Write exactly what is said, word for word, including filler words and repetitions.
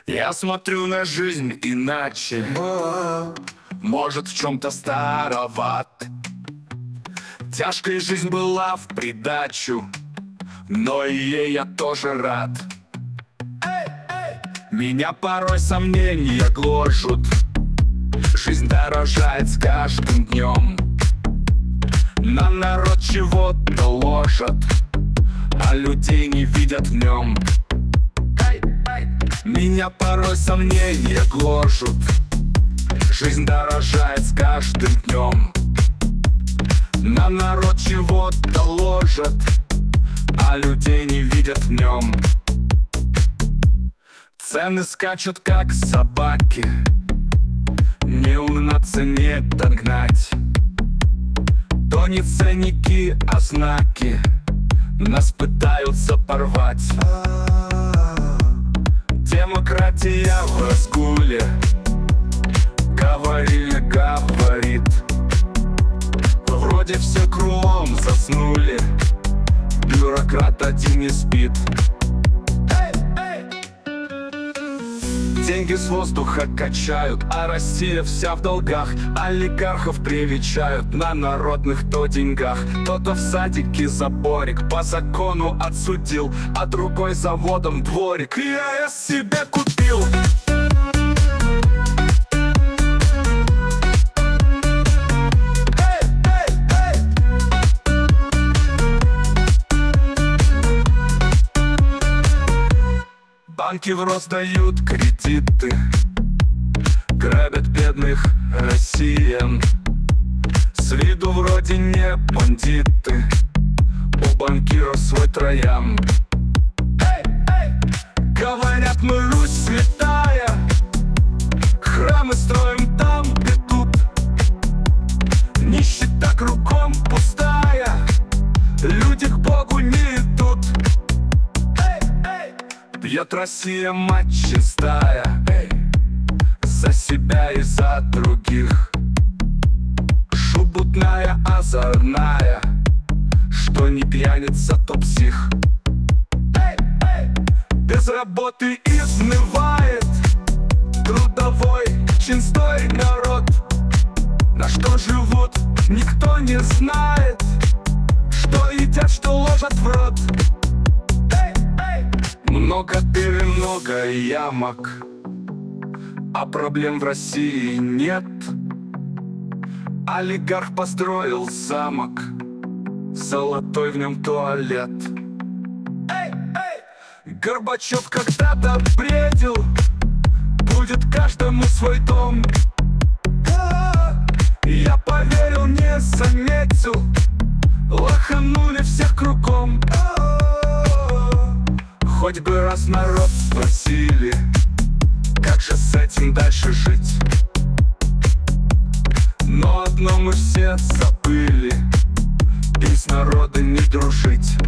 Я смотрю на жизнь иначе. Может, в чем-то староват. Тяжкая жизнь была в придачу, но и ей я тоже рад. Меня порой сомнения гложут. Жизнь дорожает с каждым днем. На народ чего-то ложат, а людей не видят в нем. Меня порой сомнения гложут. Жизнь дорожает с каждым днем. На народ чего-то ложат, а людей не видят в нем. Цены скачут, как собаки, не на цене догнать. То не ценники, а знаки нас пытаются порвать. Демократия в разгуле, говорили, говорит. Вроде все кругом заснули, бюрократ один не спит. Деньги с воздуха качают, а Россия вся в долгах. Олигархов привечают на народных то деньгах. Кто-то в садике заборик по закону отсудил, а другой заводом дворик. Я себе купил. Банки в рост дают кредиты, грабят бедных россиян. С виду вроде не бандиты, у банкиров свой троян. Говорят, мы Русь святая, храмы строим там, где тут. Нищета кругом пустая, люди к Богу не идут. Пьет Россия мать чистая, эй, за себя и за других. Шубутная, озорная, что не пьяница, то псих. Эй, эй. Без работы изнывает трудовой чинстой народ. На что живут, никто не знает, что едят, что ложат в рот. Много-перемного ямок, а проблем в России нет. Олигарх построил замок, золотой в нем туалет. Эй, эй! Горбачев когда-то бредил, будет каждому свой дом. Я поверил, не заметил, лоханули всех кругом. Хоть бы раз народ спросили, как же с этим дальше жить. Но одно мы все забыли: без народа не дружить.